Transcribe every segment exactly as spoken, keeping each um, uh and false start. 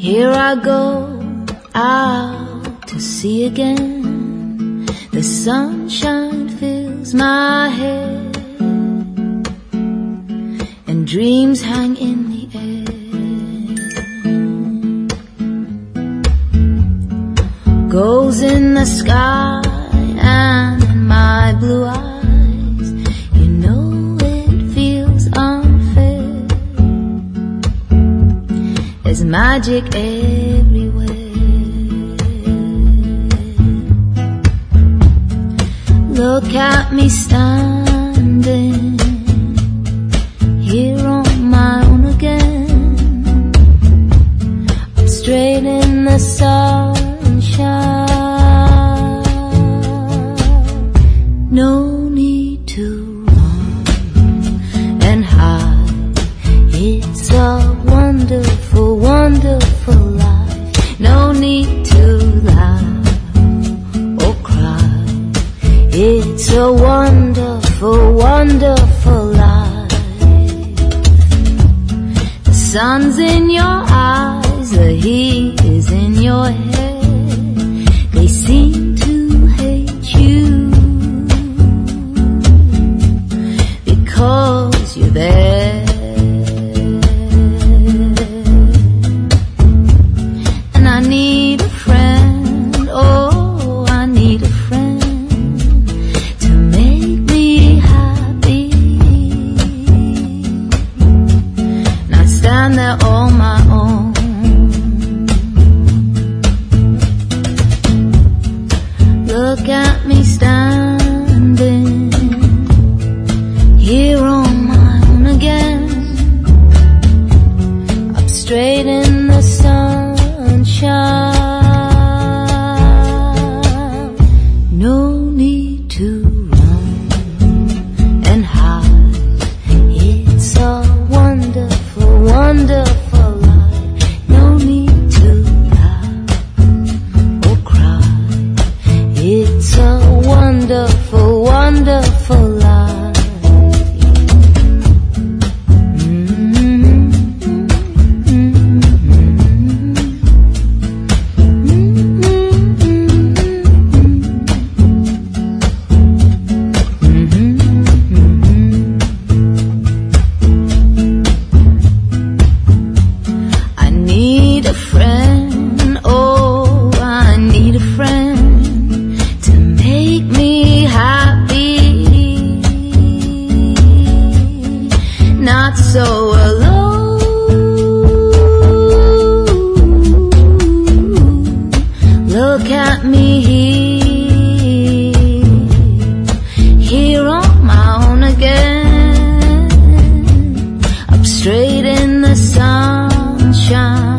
Here I go out to sea again. The sunshine fills my head, and dreams hang in the air. Goals in the sky and in my blue eyes, you know it feels unfair. There's magic everywhere. Look at me standing here on my own again. I'm straight in the sunshine. No need to run and hide. It's a wonderful, wonderful life. No need to laugh or cry. It's a wonderful, wonderful life. The sun's in your eyes, the heat is in your head. They seem to hate you because you're there. And I need a friend, oh, I need a friend to make me happy. And I stand there on my own. Look at me standing here on my own again. Up straight in the sunshine. No need to run and hide. It's a wonderful, wonderful life. No need to laugh or cry. It's a wonderful, wonderful life. I need a friend, oh, I need a friend to make me happy. Not so alone. Look at me here, here on my own again. Up straight in the sunshine.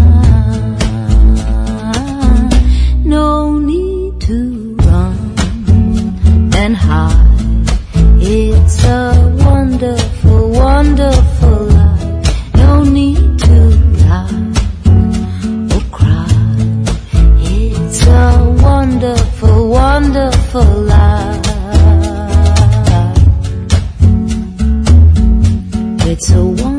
No need to run and hide. It's a wonderful, wonderful life. No need to laugh or cry. It's a wonderful, wonderful life. It's a wonderful